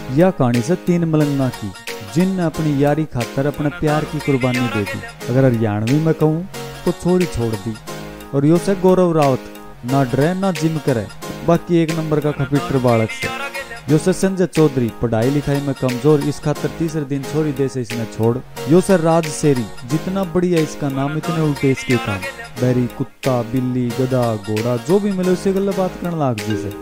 यह कहानी से 3 मलंगा की, जिनने अपनी यारी खातर अपने प्यार की कुर्बानी दे दी। अगर हरियाणवी में कहूँ तो छोरी छोड़ दी। और यो से गौरव रावत ना डरे ना जिम करे, बाकी 1 नंबर का खपीटर बालक से। यो से संजय चौधरी पढ़ाई लिखाई में कमजोर, इस खातर तीसरे दिन छोरी दे से इसने छोड़। यो से राज शेरी, जितना बढ़िया इसका नाम इतने उल्टे इसके काम। बैरी कुत्ता बिल्ली गधा घोड़ा जो भी मिले उससे गल्ला बात करने लाग जी से।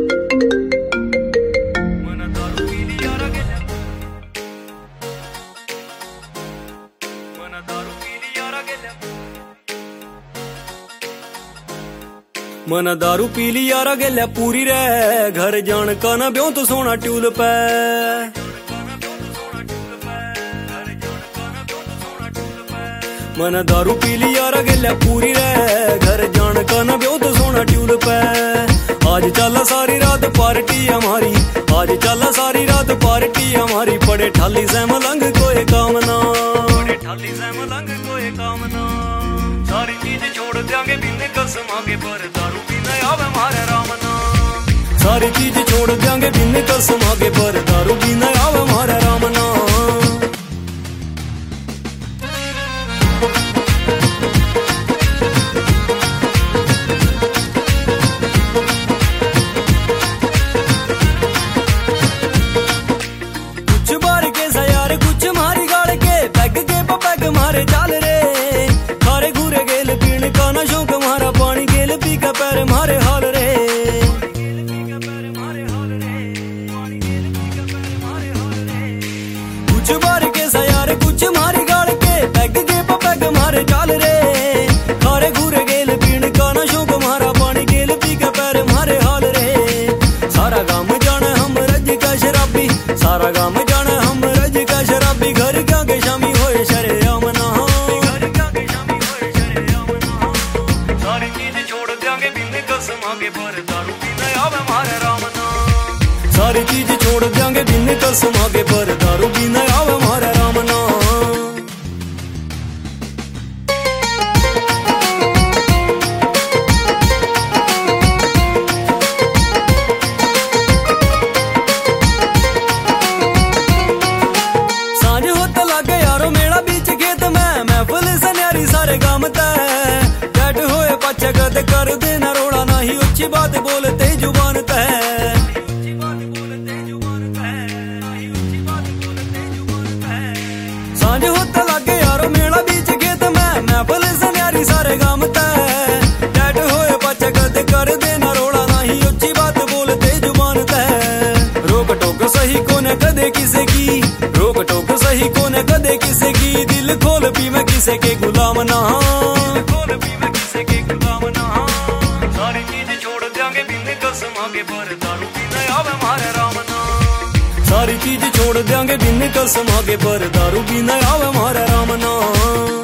मना दारू पी ली यारा गेल्या पूरी रे, घर जान का ना ब्यों तो सोना ट्यूल पे। मना दारू पी ली यारा गेल्या पूरी रे, घर जान का ना ब्यों तो सोना ट्यूल पे। आज चला सारी रात पार्टी हमारी, आज चला सारी रात पार्टी हमारी। पड़े ठाली से मलंग कोई काम ना, पड़े ठाली से मलंग कोई काम ना। सारी चीज छोड़ देंगे बिन कसम आगे, पर दारू पीना आवे मारे राम नाम। सारी चीज छोड़ देंगे बिन कसम आगे, पर दारू पीना आवे मारे राम नाम। कुछ बार के सयार कुछ मारी गाड़ के, पैग के पैग मारे चाल रे। शौक मारा पानी गेल पी का पैर मारे हाल रे। कुछ बार के सयार कुछ मारी गाड़ के, पैग के पैग मारे चाल रे। खारे घूरे गेल पीण का ना शौक मारा पानी गेल पी का पैर मारे हाल रे। सारा गांव जाने हम रज का शराबी, सारा गांव जाने हम रज का शराबी। घर क्या के शामी होए शरे आमना, आगे पर दारू पीना आवे मारे राम नाम। सारी चीज छोड़ देंगे बिन कसम आगे, पर दारू पीना आवे मारे राम नाम। सांझ होते लागे यारो मेला बीच खेत में, महफिल से न्यारी सारे गांव तय। डट होए पाछे कद कर देना रोड़ा, नहीं अच्छी बात बोलते जुबान तय। सांझ होते लागे यारो मेला बीच खेत में, महफिल से न्यारी सारे गांव तय। डट होए पाछे कद कर देना रोड़ा, नहीं अच्छी बात बोलते जुबान तय। रोक टोक सही कोने कदे किसे की, रोक टोक सही कोने कदे किसे की। दिल खोल पी मैं किसे के गुलाम ना, खोल पी मैं किसे के गुलाम ना। सारी चीज छोड़ देंगे बिन कसम आगे, पर दारू पीना आवे मारे राम नाम। सारी चीज छोड़ देंगे बिन कसम आगे, पर दारू पीना आवे मारे राम नाम।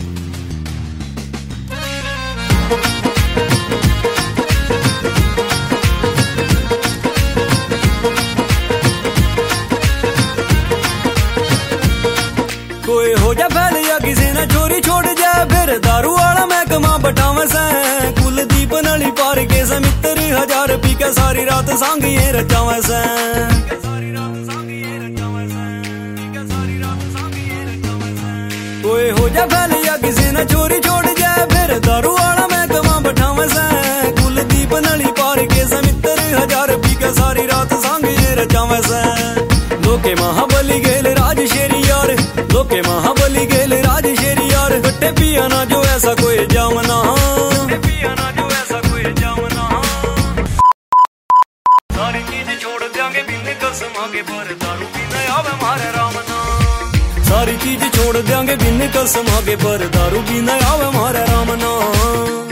कोई हो जा फैल या किसी ने चोरी छोड़ जाए, फिर दारू वाला महकमा बटावे से। कुलदीप नली पार के समित्र 1000 पी के सारी रात सांगिए रचावे से। कोई हो जा फैल या किसी ने चोरी छोड़ जाए, फिर दारू वाला महकमा बटावे से। कुलदीप नली पार के समित्र 1000 पी के सारी रात सांगिए रचावे से। लोके महाबली गेल राज शेरी यार, लोके महाबली गेल राज शेरी यार। गट्टे पिया ना जो ऐसा कोई जामना, पिया ना जो ऐसा कोई जामना। सारी चीज छोड़ देंगे बिन कसम आगे, पर दारू पीना आवे मारे राम नाम। सारी चीज छोड़ देंगे बिन कसम आगे, पर दारू पीना आवे मारे राम नाम।